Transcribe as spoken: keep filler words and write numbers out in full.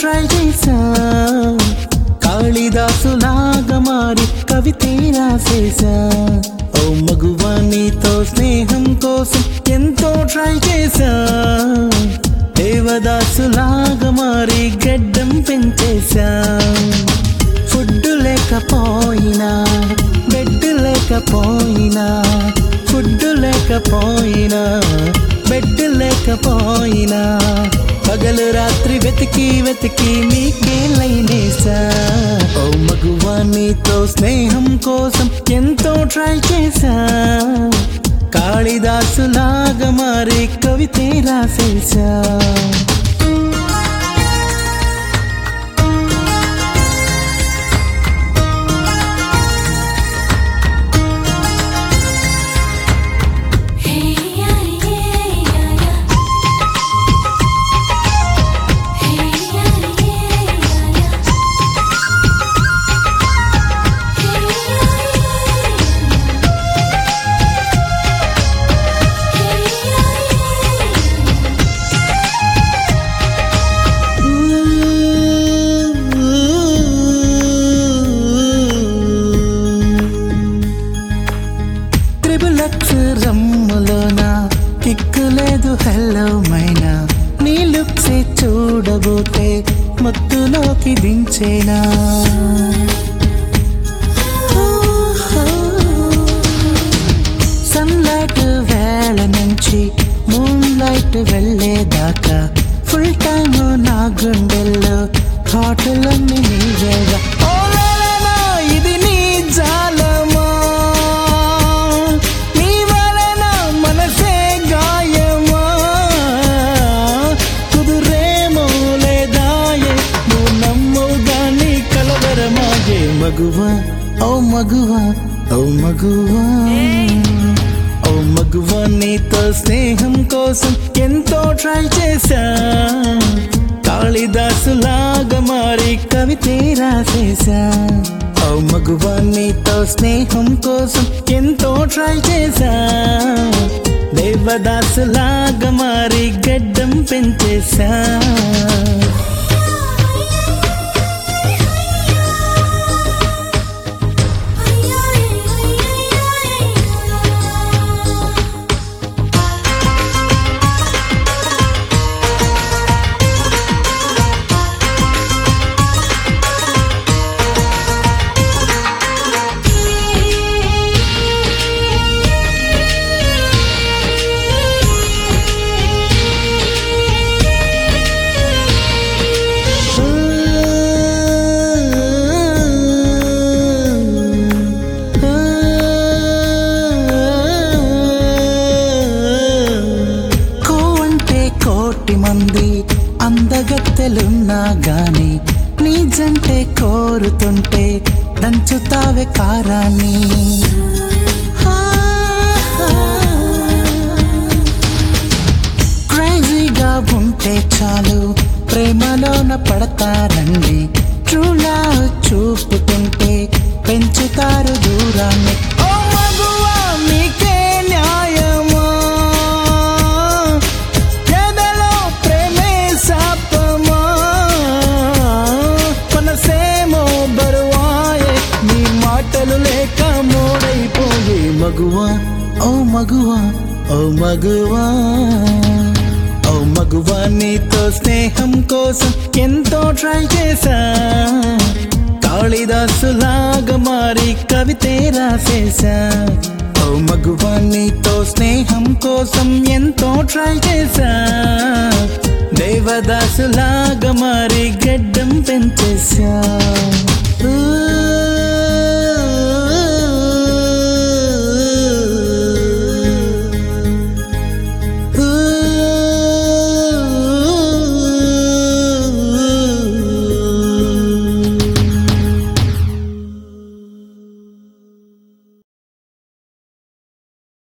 Try చేశా, కాళిదాసులాగా మారి కవితే రాసేశా. ఓ మగువా నీతో స్నేహం కోసం ఎంతో ట్రై చేశా, దేవదాసులాగా మారి గడ్డం పెంచేశా. ఫుడ్ లేకపోయినా బెడ్ లేకపోయినా, ఫుడ్ లేకపోయినా బెడ్ లేకపోయినా, పగలు రాత్రి వెతికి వెతికి నీకే లైనేసా. ఓ మగువా నీతో స్నేహం కోసం ఎంతో ట్రై చేశా, కాళిదాసులాగా మారి కవితే రాసేశా. రమ్ములోనా కిక్కు లేదు హెల్లో మైనా, నీ లుక్సే చూడబోతే మత్తులోకి దించేనా. సన్లైట్ వేళ నుంచి మూన్ లైట్ వెళ్ళేదాకా ఫుల్ టైమ్ నా గుండెల్లో థాటులన్నీ నీవేగా. ఇది నీ జాలమా, నీ వలన మనసే గాయమా, కుదురేమో లేదాయే నువ్వు నమ్ముగా నీ కలవరమాగే. మగువా ఓ మగువా ఓ మగువా, ఓ మగువా నీతో స్నేహం కోసం ఎంతో ట్రై చేశా, కాళిదాసులాగా మారి కవితే రాసేశా. ఓ మగువా నీతో స్నేహం కోసం ఎంతో ట్రై చేశా, దేవదాసులాగా మారి గడ్డం పెంచేశా. కోటి మంది అందగత్తెలున్నా గాని నీ జంటే కోరుతుంటే దంచుతావే కారాన్ని. క్రేజీగా ఉంటే చాలు ప్రేమలోన పడతారండి, ట్రూ లవ్ చూపుతుంటే పెంచుతారు దూరాన్ని. ఓ మగువా నీకే న్యాయమా, ఎదలో ప్రేమే శాపమా, మనసేమో బరువాయే నీ మాటలు లేక మోడైపోయే. మగువా ఓ మగువా ఓ మగువా, ఓ మగువా నీతో స్నేహం కోసం ఎంతో ట్రై చేశా, కాళిదాసులాగా మారి కవితే రాసేశా. ఓ మగువా నీతో స్నేహం కోసం ఎంతో ట్రై చేశా, దేవదాసులాగా మారి గడ్డం పెంచేశా.